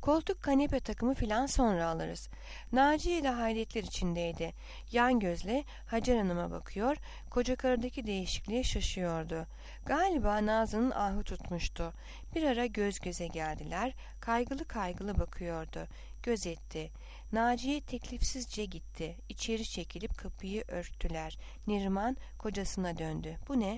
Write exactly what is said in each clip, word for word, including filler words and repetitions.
Koltuk kanepe takımı filan sonra alırız. Naciye ile hayretler içindeydi. Yan gözle Hacer Hanım'a bakıyor, koca karıdaki değişikliğe şaşıyordu. Galiba Nazan'ın ahı tutmuştu. Bir ara göz göze geldiler, kaygılı kaygılı bakıyordu. Gözetti. Naciye teklifsizce gitti. İçeri çekilip kapıyı örttüler. Neriman kocasına döndü. Bu ne?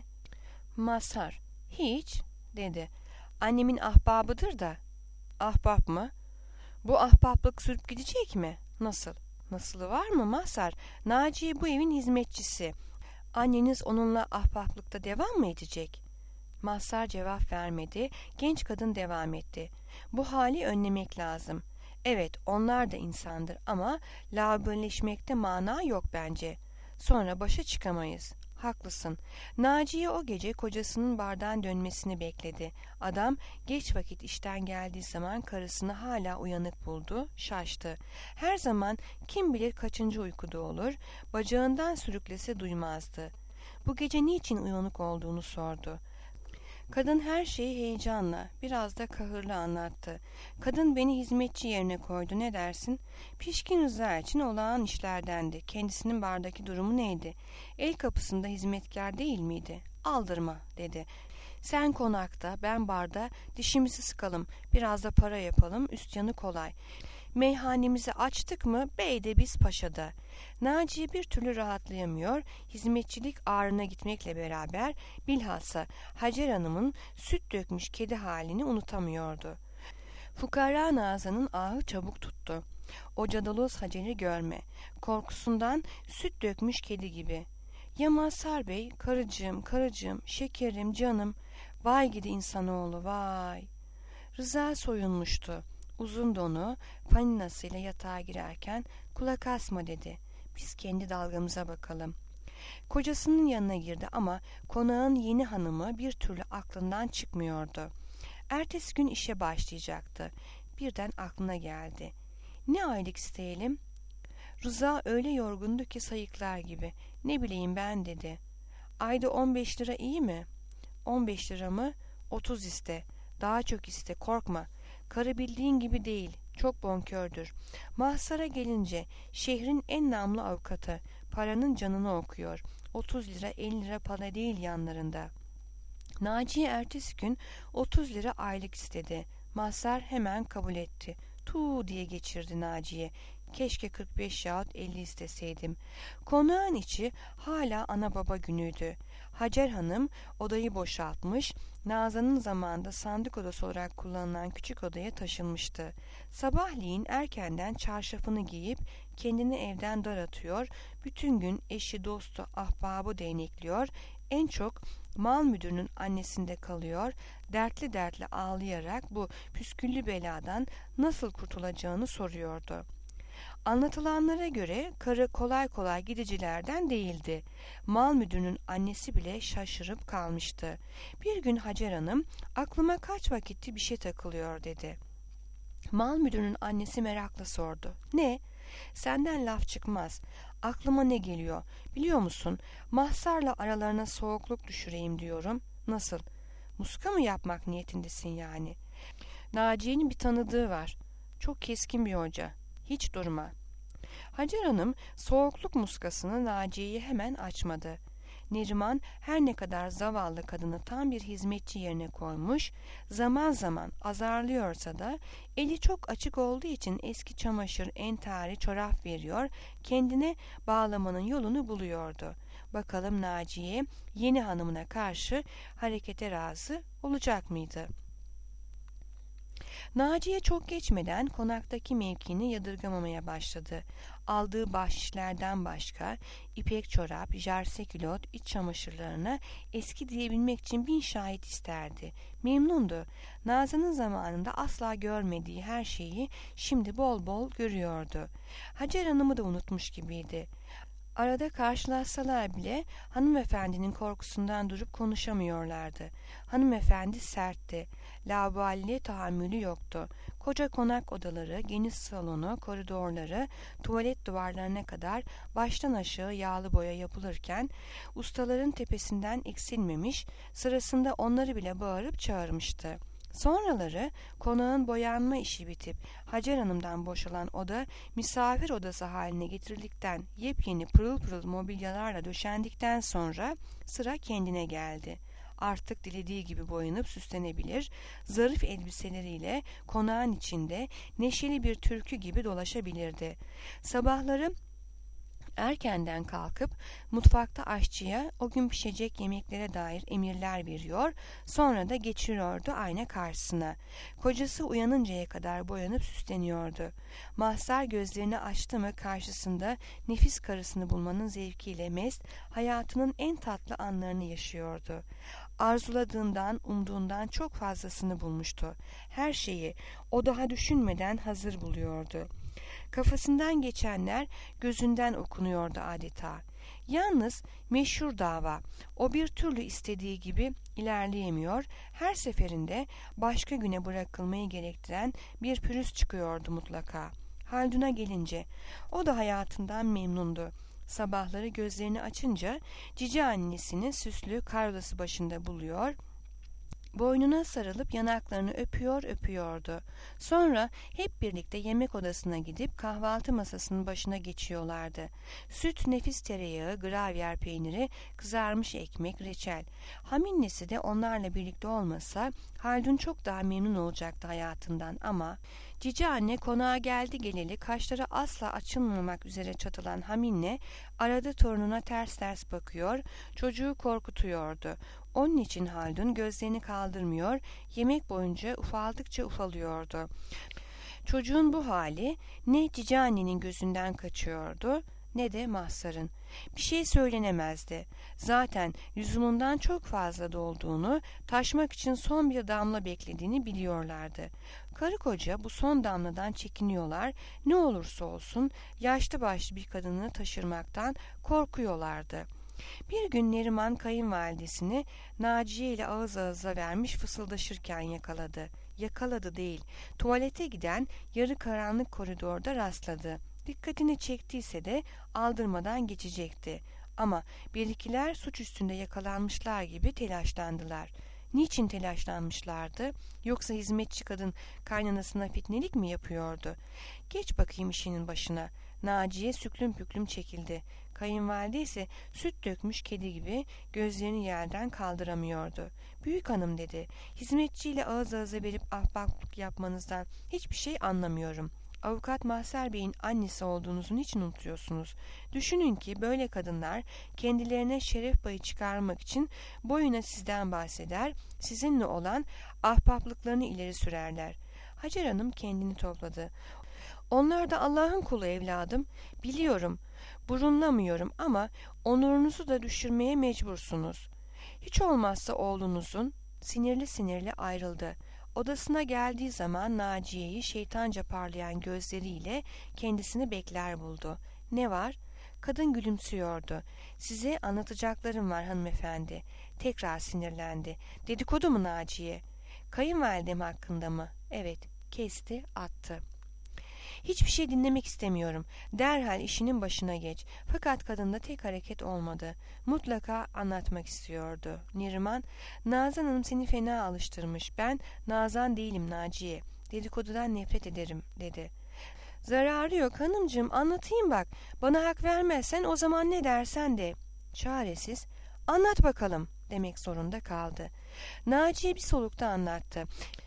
Mazhar. Hiç, dedi. Annemin ahbabıdır da. Ahbap mı? Bu ahbaplık sürüp gidecek mi? Nasıl? Nasılı var mı Mazhar? Naciye bu evin hizmetçisi. Anneniz onunla ahbaplıkta devam mı edecek? Mazhar cevap vermedi. Genç kadın devam etti. Bu hali önlemek lazım. Evet, onlar da insandır ama laubalileşmekte mana yok bence. Sonra başa çıkamayız. Haklısın. Naciye o gece kocasının bardan dönmesini bekledi. Adam geç vakit işten geldiği zaman karısını hala uyanık buldu, şaştı. Her zaman kim bilir kaçıncı uykuda olur, bacağından sürüklese duymazdı. Bu gece niçin uyanık olduğunu sordu. Kadın her şeyi heyecanla, biraz da kahırla anlattı. Kadın beni hizmetçi yerine koydu, ne dersin? Pişkin Rıza için olağan işlerdendi. Kendisinin bardaki durumu neydi? El kapısında hizmetkar değil miydi? Aldırma, dedi. Sen konakta, ben barda, dişimizi sıkalım, biraz da para yapalım, üst yanı kolay. Meyhanemizi açtık mı, bey de biz paşada. Naciye bir türlü rahatlayamıyor, hizmetçilik ağrına gitmekle beraber bilhassa Hacer Hanım'ın süt dökmüş kedi halini unutamıyordu. Fukara Nazan'ın ahı çabuk tuttu. O cadaloz Hacer'i görme, korkusundan süt dökmüş kedi gibi. Ya Mazhar Bey, karıcığım, karıcığım, şekerim, canım, vay gidi insanoğlu, vay. Rıza soyunmuştu. Uzun donu, paninasıyla yatağa girerken kulak asma dedi. Biz kendi dalgamıza bakalım. Kocasının yanına girdi ama konağın yeni hanımı bir türlü aklından çıkmıyordu. Ertesi gün işe başlayacaktı. Birden aklına geldi. Ne aylık isteyelim? Rıza öyle yorgundu ki sayıklar gibi. Ne bileyim ben, dedi. Ayda on beş lira iyi mi? On beş lira mı? Otuz iste. Daha çok iste, korkma. Karı bildiğin gibi değil, çok bonkördür. Mahsara gelince şehrin en namlı avukatı, paranın canını okuyor. Otuz lira elli lira para değil yanlarında. Naciye ertesi gün otuz lira aylık istedi. Mazhar hemen kabul etti. Tuu diye geçirdi Naciye. Keşke kırk beş yahut elli isteseydim. Konağın içi hala ana baba günüydü. Hacer Hanım odayı boşaltmış, Nazan'ın zamanında sandık odası olarak kullanılan küçük odaya taşınmıştı. Sabahleyin erkenden çarşafını giyip kendini evden dar atıyor, bütün gün eşi dostu ahbabı değnekliyor, en çok mal müdürünün annesinde kalıyor, dertli dertli ağlayarak bu püsküllü beladan nasıl kurtulacağını soruyordu. Anlatılanlara göre karı kolay kolay gidicilerden değildi. Mal müdürünün annesi bile şaşırıp kalmıştı. Bir gün Hacer Hanım, aklıma kaç vakitti bir şey takılıyor, dedi. Mal müdürünün annesi merakla sordu. Ne? Senden laf çıkmaz. Aklıma ne geliyor? Biliyor musun? Mahsarla aralarına soğukluk düşüreyim diyorum. Nasıl? Muska mı yapmak niyetindesin yani? Naciye'nin bir tanıdığı var. Çok keskin bir hoca. Hiç durma. Hacer Hanım soğukluk muskasını Naciye'yi hemen açmadı. Neriman her ne kadar zavallı kadını tam bir hizmetçi yerine koymuş, zaman zaman azarlıyorsa da eli çok açık olduğu için eski çamaşır, entari, çorap veriyor, kendine bağlamanın yolunu buluyordu. Bakalım Naciye yeni hanımına karşı harekete razı olacak mıydı? Naciye çok geçmeden konaktaki mevkini yadırgamamaya başladı. Aldığı bahşişlerden başka ipek çorap, jarse külot, iç çamaşırlarına eski diyebilmek için bin şahit isterdi. Memnundu. Nazan'ın zamanında asla görmediği her şeyi şimdi bol bol görüyordu. Hacer Hanım'ı da unutmuş gibiydi. Arada karşılaşsalar bile hanımefendinin korkusundan durup konuşamıyorlardı. Hanımefendi sertti. Laubaliye tahammülü yoktu. Koca konak odaları, geniş salonu, koridorları, tuvalet duvarlarına kadar baştan aşağı yağlı boya yapılırken ustaların tepesinden eksilmemiş, sırasında onları bile bağırıp çağırmıştı. Sonraları konağın boyanma işi bitip Hacer Hanım'dan boşalan oda misafir odası haline getirildikten, yepyeni pırıl pırıl mobilyalarla döşendikten sonra sıra kendine geldi. Artık dilediği gibi boyanıp süslenebilir, zarif elbiseleriyle konağın içinde neşeli bir türkü gibi dolaşabilirdi. Sabahları erkenden kalkıp mutfakta aşçıya o gün pişecek yemeklere dair emirler veriyor, sonra da geçiriyordu ayna karşısına. Kocası uyanıncaya kadar boyanıp süsleniyordu. Mahzar gözlerini açtı mı karşısında nefis karısını bulmanın zevkiyle mest, hayatının en tatlı anlarını yaşıyordu. Arzuladığından, umduğundan çok fazlasını bulmuştu. Her şeyi o daha düşünmeden hazır buluyordu. Kafasından geçenler gözünden okunuyordu adeta. Yalnız meşhur dava, o bir türlü istediği gibi ilerleyemiyor, her seferinde başka güne bırakılmayı gerektiren bir pürüz çıkıyordu mutlaka. Haldun'a gelince, o da hayatından memnundu. Sabahları gözlerini açınca cici annesini süslü karolası başında buluyor, boynuna sarılıp yanaklarını öpüyor öpüyordu. Sonra hep birlikte yemek odasına gidip kahvaltı masasının başına geçiyorlardı. Süt, nefis tereyağı, gravyer peyniri, kızarmış ekmek, reçel. Haminnesi de onlarla birlikte olmasa Haldun çok daha memnun olacaktı hayatından ama cici anne konağa geldi geleli kaşları asla açılmamak üzere çatılan Haminle arada torununa ters ters bakıyor, çocuğu korkutuyordu. Onun için Haldun gözlerini kaldırmıyor, yemek boyunca ufaldıkça ufalıyordu. Çocuğun bu hali ne cici annenin gözünden kaçıyordu ne de Mahsar'ın. Bir şey söylenemezdi. Zaten lüzumundan çok fazla dolduğunu, taşmak için son bir damla beklediğini biliyorlardı. Karı koca bu son damladan çekiniyorlar, ne olursa olsun yaşlı başlı bir kadını taşırmaktan korkuyorlardı. Bir gün Neriman kayınvalidesini Naciye ile ağız ağıza vermiş fısıldaşırken yakaladı. Yakaladı değil, tuvalete giden yarı karanlık koridorda rastladı. Dikkatini çektiyse de aldırmadan geçecekti. Ama birlikiler suç üstünde yakalanmışlar gibi telaşlandılar. Niçin telaşlanmışlardı? Yoksa hizmetçi kadın kaynanasına fitnelik mi yapıyordu? Geç bakayım işinin başına. Naciye süklüm püklüm çekildi. Kayınvalide ise süt dökmüş kedi gibi gözlerini yerden kaldıramıyordu. Büyük hanım dedi, hizmetçiyle ağız ağıza verip ahbaplık yapmanızdan hiçbir şey anlamıyorum. Avukat Mahser Bey'in annesi olduğunuzu niçin unutuyorsunuz? Düşünün ki böyle kadınlar kendilerine şeref payı çıkarmak için boyuna sizden bahseder, sizinle olan ahbaplıklarını ileri sürerler. Hacer Hanım kendini topladı. Onlar da Allah'ın kulu evladım. Biliyorum, burunlamıyorum ama onurunuzu da düşürmeye mecbursunuz. Hiç olmazsa oğlunuzun sinirli sinirli ayrıldı. Odasına geldiği zaman Naciye'yi şeytanca parlayan gözleriyle kendisini bekler buldu. Ne var? Kadın gülümsüyordu. Size anlatacaklarım var hanımefendi. Tekrar sinirlendi. Dedikodu mu Naciye? Kayınvalidem hakkında mı? Evet, kesti, attı. Hiçbir şey dinlemek istemiyorum. Derhal işinin başına geç. Fakat kadında tek hareket olmadı. Mutlaka anlatmak istiyordu. Neriman, Nazan Hanım seni fena alıştırmış. Ben Nazan değilim Naciye. Dedikodudan nefret ederim dedi. Zararı yok hanımcığım, anlatayım bak. Bana hak vermezsen o zaman ne dersen de. Çaresiz, anlat bakalım demek zorunda kaldı. Naciye bir solukta anlattı.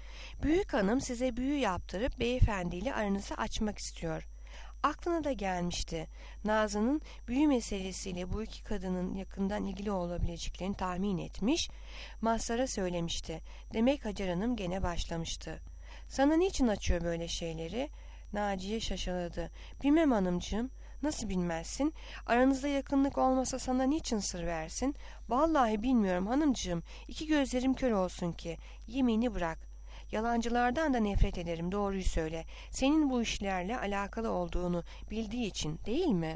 Büyük hanım size büyü yaptırıp beyefendiyle aranızı açmak istiyor. Aklına da gelmişti. Nazan'ın büyü meselesiyle bu iki kadının yakından ilgili olabileceklerini tahmin etmiş, Mazhar'a söylemişti. Demek Hacer Hanım gene başlamıştı. Sana niçin açıyor böyle şeyleri? Naciye şaşaladı. Bilmem hanımcığım. Nasıl bilmezsin? Aranızda yakınlık olmasa sana niçin sır versin? Vallahi bilmiyorum hanımcığım. İki gözlerim kör olsun ki. Yemini bırak. Yalancılardan da nefret ederim, doğruyu söyle. Senin bu işlerle alakalı olduğunu bildiği için değil mi?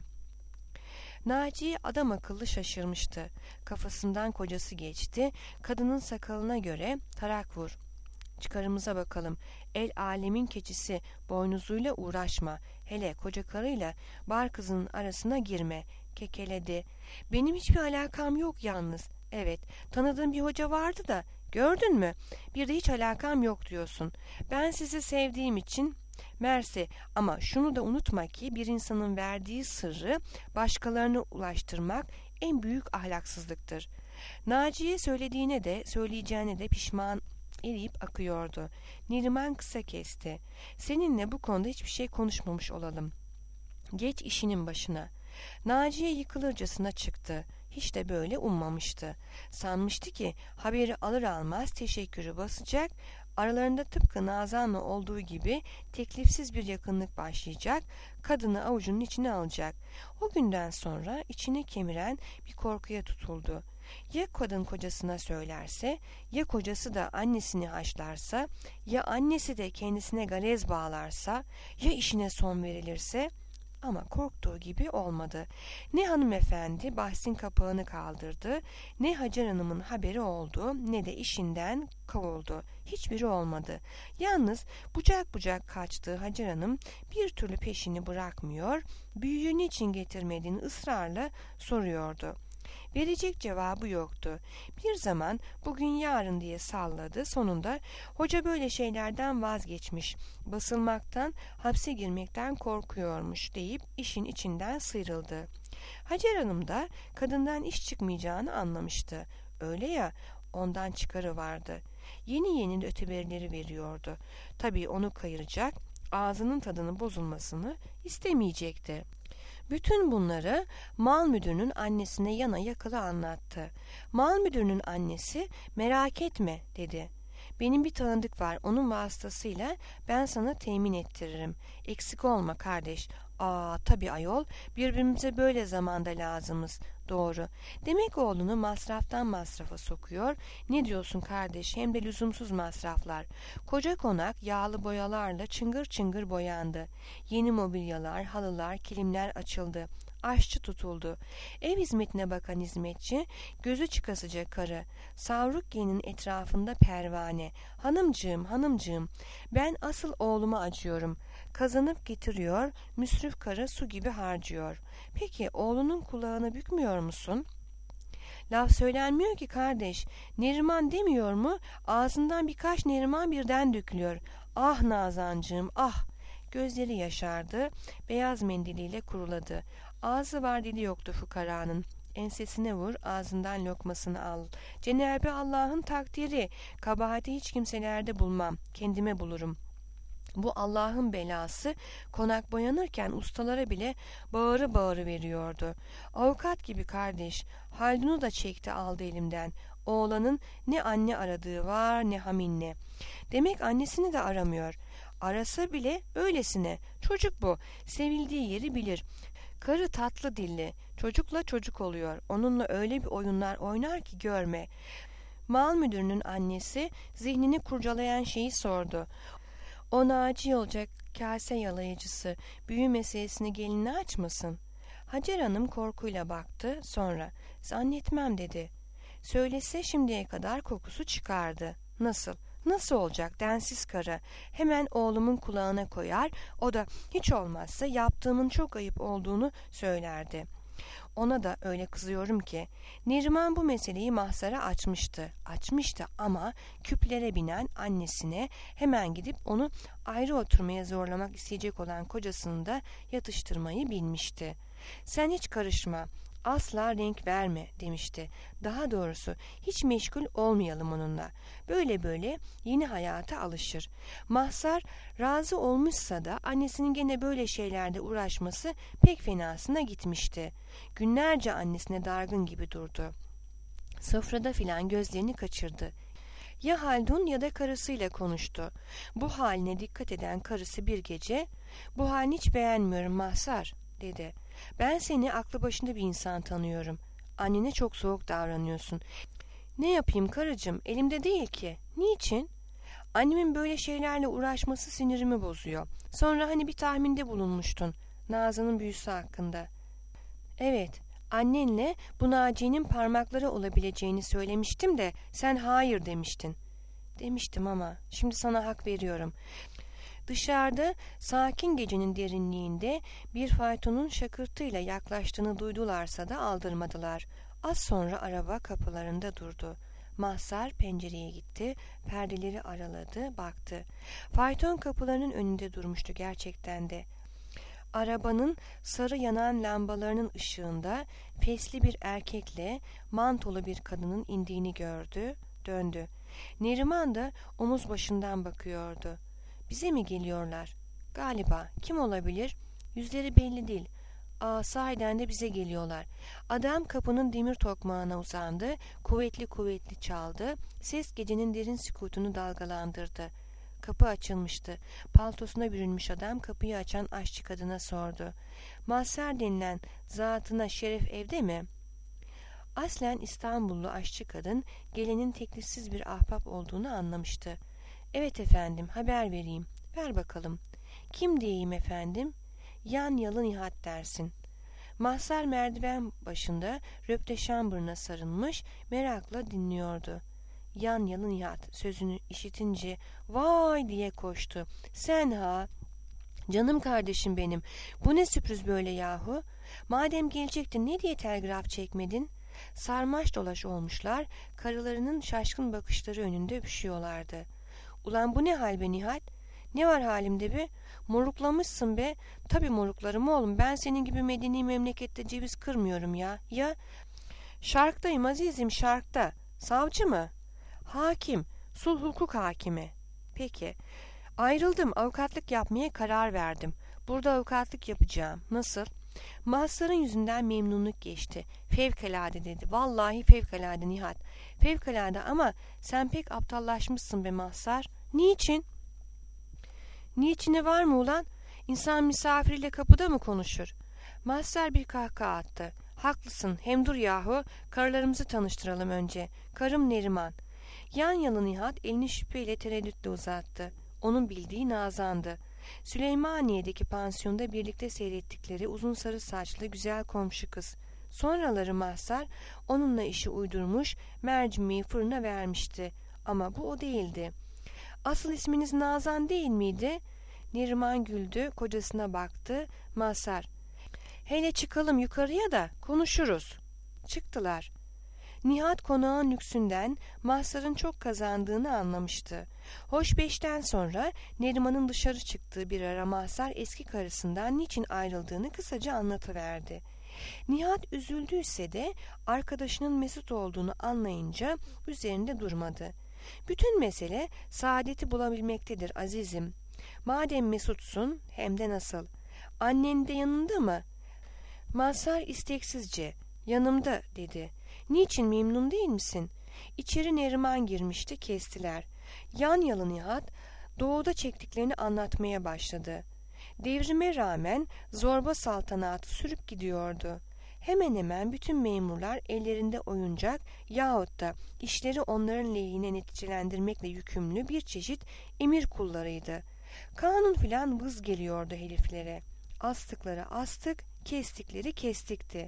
Naciye adam akıllı şaşırmıştı. Kafasından kocası geçti. Kadının sakalına göre tarak vur. Çıkarımıza bakalım. El alemin keçisi, boynuzuyla uğraşma. Hele koca karıyla bar kızının arasına girme. Kekeledi. Benim hiçbir alakam yok yalnız. Evet, tanıdığım bir hoca vardı da Gördün mü? Bir de hiç alakam yok diyorsun. Ben sizi sevdiğim için mersi, ama şunu da unutma ki bir insanın verdiği sırrı başkalarına ulaştırmak en büyük ahlaksızlıktır. Naciye söylediğine de söyleyeceğine de pişman eriyip akıyordu. Neriman kısa kesti. Seninle bu konuda hiçbir şey konuşmamış olalım. Geç işinin başına. Naciye yıkılırcasına çıktı. Hiç de böyle ummamıştı. Sanmıştı ki haberi alır almaz teşekkürü basacak, aralarında tıpkı Nazan'la olduğu gibi teklifsiz bir yakınlık başlayacak, kadını avucunun içine alacak. O günden sonra içini kemiren bir korkuya tutuldu. Ya kadın kocasına söylerse, ya kocası da annesini haşlarsa, ya annesi de kendisine garez bağlarsa, ya işine son verilirse... Ama korktuğu gibi olmadı. Ne hanımefendi bahsin kapağını kaldırdı, ne Hacer Hanım'ın haberi oldu, ne de işinden kovuldu. Hiçbiri olmadı. Yalnız bucak bucak kaçtığı Hacer Hanım bir türlü peşini bırakmıyor, büyüğü niçin getirmediğini ısrarla soruyordu. Verecek cevabı yoktu. Bir zaman bugün yarın diye salladı. Sonunda hoca böyle şeylerden vazgeçmiş, basılmaktan, hapse girmekten korkuyormuş deyip işin içinden sıyrıldı. Hacer Hanım da kadından iş çıkmayacağını anlamıştı. Öyle ya, ondan çıkarı vardı. Yeni yeni öteberileri veriyordu. Tabii onu kayıracak, ağzının tadının bozulmasını istemeyecekti. Bütün bunları mal müdürünün annesine yana yakıla anlattı. Mal müdürünün annesi merak etme dedi. Benim bir tanıdık var, onun vasıtasıyla ben sana temin ettiririm. Eksik olma kardeş. Aa tabii ayol, birbirimize böyle zamanda lazımız. Doğru. Demek oğlunu masraftan masrafa sokuyor. Ne diyorsun kardeş? Hem de lüzumsuz masraflar. Koca konak yağlı boyalarla çıngır çıngır boyandı. Yeni mobilyalar, halılar, kilimler açıldı. Aşçı tutuldu. Ev hizmetine bakan hizmetçi, gözü çıkasıca karı. Savruk yeğenin etrafında pervane. Hanımcığım, hanımcığım, ben asıl oğluma acıyorum. Kazanıp getiriyor, müsrif karı su gibi harcıyor. Peki oğlunun kulağını bükmüyor musun? Laf söylenmiyor ki kardeş. Neriman demiyor mu? Ağzından birkaç Neriman birden dökülüyor. Ah Nazancığım, ah! Gözleri yaşardı, beyaz mendiliyle kuruladı. Ağzı var dili yoktu fukaranın. Ensesine vur, ağzından lokmasını al. Cenab-ı Allah'ın takdiri, kabahati hiç kimselerde bulmam, kendime bulurum. Bu Allah'ın belası konak boyanırken ustalara bile bağırı bağırı veriyordu. Avukat gibi kardeş, Haldun'u da çekti aldı elimden. Oğlanın ne anne aradığı var ne haminne. Demek annesini de aramıyor. Arasa bile öylesine. Çocuk bu. Sevildiği yeri bilir. Karı tatlı dilli. Çocukla çocuk oluyor. Onunla öyle bir oyunlar oynar ki görme. Mal müdürünün annesi zihnini kurcalayan şeyi sordu. O Naci olacak kase yalayıcısı büyü meselesini gelinine açmasın? Hacer Hanım korkuyla baktı, sonra zannetmem dedi. Söylese şimdiye kadar kokusu çıkardı. Nasıl? Nasıl olacak densiz karı? Hemen oğlumun kulağına koyar, o da hiç olmazsa yaptığımın çok ayıp olduğunu söylerdi. Ona da öyle kızıyorum ki. Neriman bu meseleyi mahzara açmıştı. Açmıştı ama küplere binen annesine hemen gidip onu ayrı oturmaya zorlamak isteyecek olan kocasını da yatıştırmayı bilmişti. Sen hiç karışma, asla renk verme demişti. Daha doğrusu hiç meşgul olmayalım onunla. Böyle böyle yeni hayata alışır. Mahzar razı olmuşsa da annesinin gene böyle şeylerde uğraşması pek fenasına gitmişti. Günlerce annesine dargın gibi durdu. Sofrada filan gözlerini kaçırdı. Ya Haldun ya da karısıyla konuştu. Bu haline dikkat eden karısı bir gece, "Bu halini hiç beğenmiyorum Mahzar," dedi. "Ben seni aklı başında bir insan tanıyorum. Annene çok soğuk davranıyorsun. Ne yapayım karıcığım, elimde değil ki. Niçin? Annemin böyle şeylerle uğraşması sinirimi bozuyor. Sonra hani bir tahminde bulunmuştun, Nazan'ın büyüsü hakkında." "Evet, annenle bu Naciye'nin parmakları olabileceğini söylemiştim de sen hayır demiştin." "Demiştim ama şimdi sana hak veriyorum." Dışarıda sakin gecenin derinliğinde bir faytonun şakırtıyla yaklaştığını duydularsa da aldırmadılar. Az sonra araba kapılarında durdu. Mazhar pencereye gitti, perdeleri araladı, baktı. Fayton kapılarının önünde durmuştu gerçekten de. Arabanın sarı yanan lambalarının ışığında fesli bir erkekle mantolu bir kadının indiğini gördü, döndü. Neriman da omuz başından bakıyordu. Bize mi geliyorlar? Galiba. Kim olabilir? Yüzleri belli değil. Aa, sahiden de bize geliyorlar. Adam kapının demir tokmağına uzandı, kuvvetli kuvvetli çaldı. Ses gecenin derin sükutunu dalgalandırdı. Kapı açılmıştı. Paltosuna bürünmüş adam kapıyı açan aşçı kadına sordu. Mazhar denilen zatına şeref evde mi? Aslen İstanbullu aşçı kadın gelenin teklifsiz bir ahbap olduğunu anlamıştı. Evet efendim, haber vereyim. Ver bakalım. Kim diyeyim efendim? Yan yalı Nihat dersin. Mazhar merdiven başında röpteşambırına sarılmış, merakla dinliyordu. Yan yalı Nihat sözünü işitince vay diye koştu. Sen ha? Canım kardeşim benim. Bu ne sürpriz böyle yahu? Madem gelecektin ne diye telgraf çekmedin? Sarmaş dolaş olmuşlar, karılarının şaşkın bakışları önünde öpüşüyorlardı. Ulan bu ne hal be Nihat? Ne var halimde be? Moruklamışsın be. Tabii moruklarım oğlum. Ben senin gibi medeni memlekette ceviz kırmıyorum ya. Ya? Şarktayım azizim, şarkta. Savcı mı? Hakim. Sulh hukuk hakimi. Peki. Ayrıldım. Avukatlık yapmaya karar verdim. Burada avukatlık yapacağım. Nasıl? Mazhar'ın yüzünden memnunluk geçti. Fevkalade dedi. Vallahi fevkalade Nihat. Fevkalade ama sen pek aptallaşmışsın be Mazhar. Niçin? Niçine var mı ulan? İnsan misafiriyle kapıda mı konuşur? Mazhar bir kahkaha attı. Haklısın, hem dur yahu. Karılarımızı tanıştıralım önce. Karım Neriman. Yan yana Nihat elini şüpheyle tereddütle uzattı. Onun bildiği Nazan'dı. Süleymaniye'deki pansiyonda birlikte seyrettikleri uzun sarı saçlı güzel komşu kız. Sonraları Mazhar onunla işi uydurmuş, mercimeği fırına vermişti. Ama bu o değildi. Asıl isminiz Nazan değil miydi? Neriman güldü, kocasına baktı. Mazhar, hele çıkalım yukarıya da konuşuruz. Çıktılar. Nihat konağın lüksünden Mazhar'ın çok kazandığını anlamıştı. Hoş beşten sonra Neriman'ın dışarı çıktığı bir ara Mazhar eski karısından niçin ayrıldığını kısaca anlatıverdi. Nihat üzüldüyse de arkadaşının Mesut olduğunu anlayınca üzerinde durmadı. Bütün mesele saadeti bulabilmektedir azizim. Madem Mesutsun, hem de nasıl? Annen de yanında mı? Mazhar isteksizce, yanımda dedi. Niçin, memnun değil misin? İçeri Neriman girmişti, kestiler. Yan yalı Nihat doğuda çektiklerini anlatmaya başladı. Devrime rağmen zorba saltanatı sürüp gidiyordu. Hemen hemen bütün memurlar ellerinde oyuncak yahut da işleri onların lehine neticelendirmekle yükümlü bir çeşit emir kullarıydı. Kanun filan vız geliyordu heriflere. Astıkları astık, kestikleri kestikti.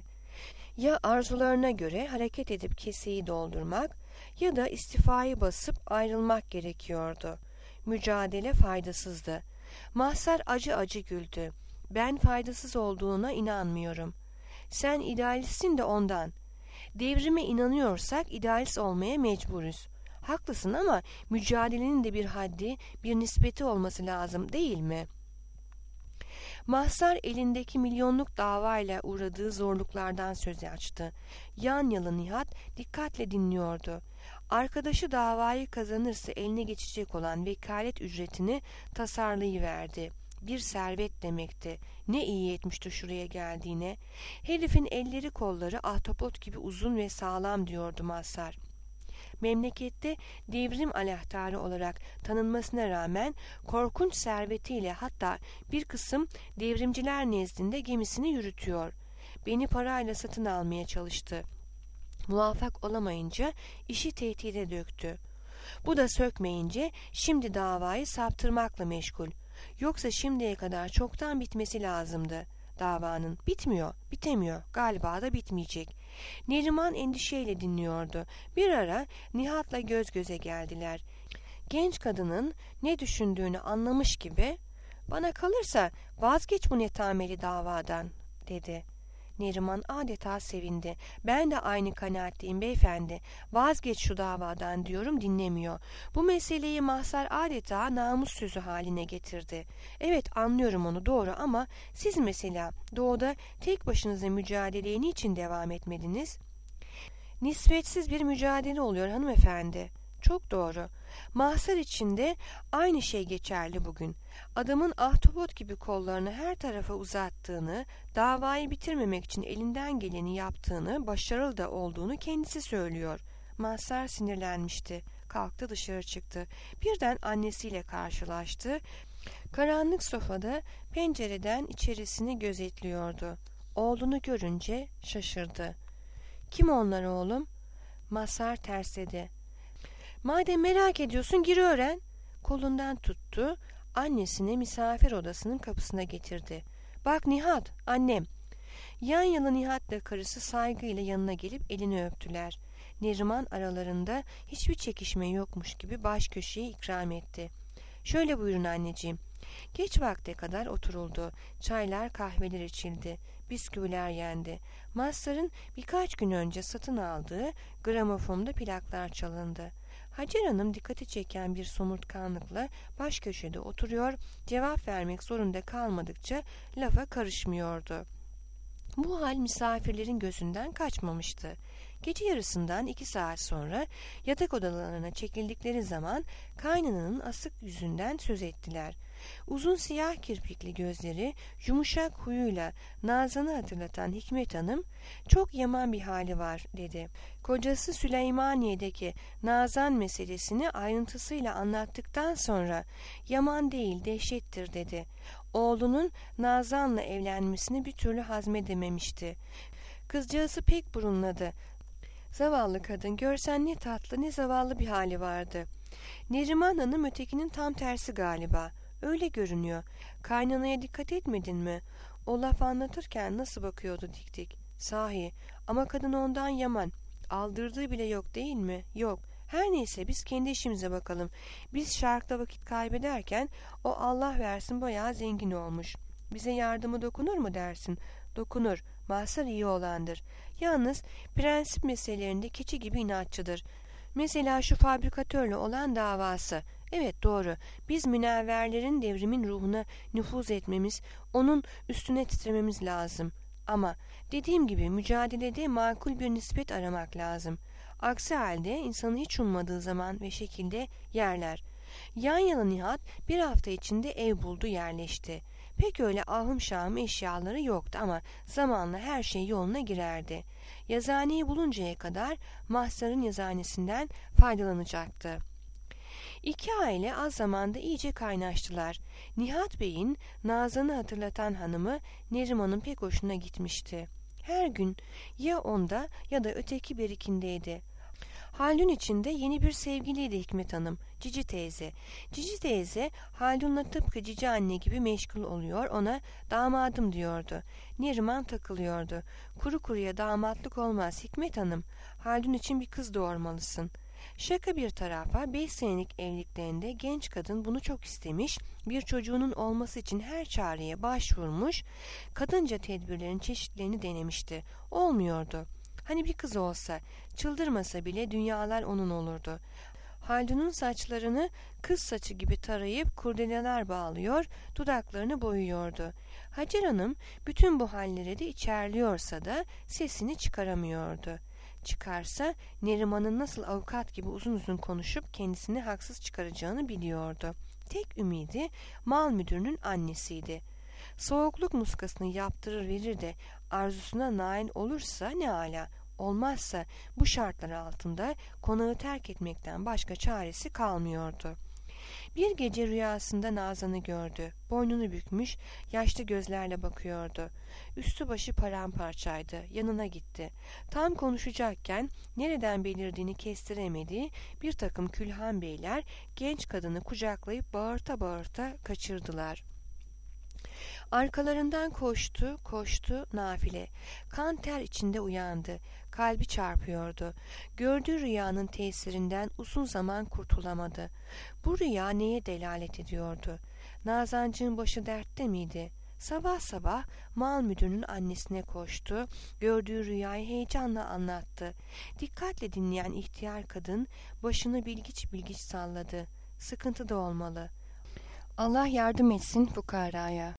Ya arzularına göre hareket edip keseyi doldurmak ya da istifayı basıp ayrılmak gerekiyordu. Mücadele faydasızdı. Mazhar acı acı güldü. Ben faydasız olduğuna inanmıyorum. Sen idealistsin de ondan. Devrime inanıyorsak idealist olmaya mecburuz. Haklısın ama mücadelenin de bir haddi, bir nispeti olması lazım değil mi? Mazhar elindeki milyonluk davayla uğradığı zorluklardan söz açtı. Yan yalı Nihat dikkatle dinliyordu. Arkadaşı davayı kazanırsa eline geçecek olan vekalet ücretini tasarlayıverdi. Bir servet demekti. Ne iyi etmişti şuraya geldiğine. Herifin elleri kolları ahtapot gibi uzun ve sağlam diyordu Mazhar. Memlekette devrim aleyhtarı olarak tanınmasına rağmen korkunç servetiyle hatta bir kısım devrimciler nezdinde gemisini yürütüyor. Beni parayla satın almaya çalıştı. Muvaffak olamayınca işi tehdide döktü. Bu da sökmeyince şimdi davayı saptırmakla meşgul. Yoksa şimdiye kadar çoktan bitmesi lazımdı. Davanın bitmiyor, bitemiyor, galiba da bitmeyecek. Neriman endişeyle dinliyordu. Bir ara Nihat'la göz göze geldiler. Genç kadının ne düşündüğünü anlamış gibi, "Bana kalırsa vazgeç bu netameli davadan," dedi. Neriman adeta sevindi. Ben de aynı kanaatteyim beyefendi. Vazgeç şu davadan diyorum, dinlemiyor. Bu meseleyi Mazhar adeta namus sözü haline getirdi. Evet, anlıyorum onu, doğru, ama siz mesela doğuda tek başınıza mücadeleye niçin devam etmediniz? Nispetsiz bir mücadele oluyor hanımefendi. Çok doğru. Mahsar içinde aynı şey geçerli bugün. Adamın ahtapot gibi kollarını her tarafa uzattığını, davayı bitirmemek için elinden geleni yaptığını, başarılı da olduğunu kendisi söylüyor. Mahsar sinirlenmişti. Kalktı, dışarı çıktı. Birden annesiyle karşılaştı. Karanlık sofada pencereden içerisini gözetliyordu. Oğlunu görünce şaşırdı. Kim onlar oğlum? Mazhar tersledi. Madem merak ediyorsun, gir öğren. Kolundan tuttu, annesine misafir odasının kapısına getirdi. Bak Nihat, annem. Yan yana Nihat'la karısı saygıyla yanına gelip elini öptüler. Neriman aralarında hiçbir çekişme yokmuş gibi baş köşeyi ikram etti. Şöyle buyurun anneciğim. Geç vakte kadar oturuldu. Çaylar, kahveler içildi. Bisküviler yendi. Mazhar'ın birkaç gün önce satın aldığı gramofonda plaklar çalındı. Hacer Hanım dikkati çeken bir somurtkanlıkla baş köşede oturuyor, cevap vermek zorunda kalmadıkça lafa karışmıyordu. Bu hal misafirlerin gözünden kaçmamıştı. Gece yarısından iki saat sonra yatak odalarına çekildikleri zaman kaynananın asık yüzünden söz ettiler. Uzun siyah kirpikli gözleri, yumuşak huyuyla Nazan'ı hatırlatan Hikmet Hanım, "Çok yaman bir hali var," dedi. Kocası Süleymaniye'deki Nazan meselesini ayrıntısıyla anlattıktan sonra, "Yaman değil, dehşettir," dedi. Oğlunun Nazan'la evlenmesini bir türlü hazmedememişti. Kızcağızı pek burunladı. Zavallı kadın, görsen ne tatlı ne zavallı bir hali vardı. Neriman Hanım ötekinin tam tersi galiba. Öyle görünüyor. Kaynanaya dikkat etmedin mi? O laf anlatırken nasıl bakıyordu dik dik. Sahi, ama kadın ondan yaman. Aldırdığı bile yok değil mi? Yok. Her neyse, biz kendi işimize bakalım. Biz şarkta vakit kaybederken o Allah versin bayağı zengin olmuş. Bize yardımı dokunur mu dersin? Dokunur. Mazhar iyi olandır. Yalnız prensip meselelerinde keçi gibi inatçıdır. Mesela şu fabrikatörle olan davası. Evet, doğru. Biz münevverlerin devrimin ruhuna nüfuz etmemiz, onun üstüne titrememiz lazım. Ama dediğim gibi mücadelede makul bir nispet aramak lazım. Aksi halde insanı hiç ummadığı zaman ve şekilde yerler. Yan yana Nihat bir hafta içinde ev buldu, yerleşti. Pek öyle ahım şahım eşyaları yoktu ama zamanla her şey yoluna girerdi. Yazıhaneyi buluncaya kadar Mazhar'ın yazıhanesinden faydalanacaktı. İki aile az zamanda iyice kaynaştılar. Nihat Bey'in Nazan'ı hatırlatan hanımı Neriman'ın pek hoşuna gitmişti. Her gün ya onda ya da öteki birikindeydi. Haldun içinde yeni bir sevgiliydi Hikmet Hanım, Cici teyze. Cici teyze Haldun'la tıpkı Cici anne gibi meşgul oluyor, ona damadım diyordu. Neriman takılıyordu. Kuru kuruya damatlık olmaz Hikmet Hanım. Haldun için bir kız doğurmalısın. Şaka bir tarafa, beş senelik evliliklerinde genç kadın bunu çok istemiş, bir çocuğunun olması için her çareye başvurmuş, kadınca tedbirlerin çeşitlerini denemişti. Olmuyordu. Hani bir kız olsa, çıldırmasa bile dünyalar onun olurdu. Haldun'un saçlarını kız saçı gibi tarayıp kurdeleler bağlıyor, dudaklarını boyuyordu. Hacer Hanım bütün bu hallere de içerliyorsa da sesini çıkaramıyordu. Çıkarsa Neriman'ın nasıl avukat gibi uzun uzun konuşup kendisini haksız çıkaracağını biliyordu. Tek ümidi mal müdürünün annesiydi. Soğukluk muskasını yaptırır verir de arzusuna nail olursa ne âlâ, olmazsa bu şartlar altında konağı terk etmekten başka çaresi kalmıyordu. Bir gece rüyasında Nazan'ı gördü. Boynunu bükmüş, yaşlı gözlerle bakıyordu. Üstü başı paramparçaydı. Yanına gitti. Tam konuşacakken nereden belirdiğini kestiremediği bir takım külhan beyler genç kadını kucaklayıp bağırta bağırta kaçırdılar. Arkalarından koştu, koştu nafile. Kan ter içinde uyandı. Kalbi çarpıyordu. Gördüğü rüyanın tesirinden uzun zaman kurtulamadı. Bu rüya neye delalet ediyordu? Nazancığın başı dertte miydi? Sabah sabah mal müdürünün annesine koştu, gördüğü rüyayı heyecanla anlattı. Dikkatle dinleyen ihtiyar kadın başını bilgiç bilgiç salladı. Sıkıntı da olmalı. Allah yardım etsin fukaraya.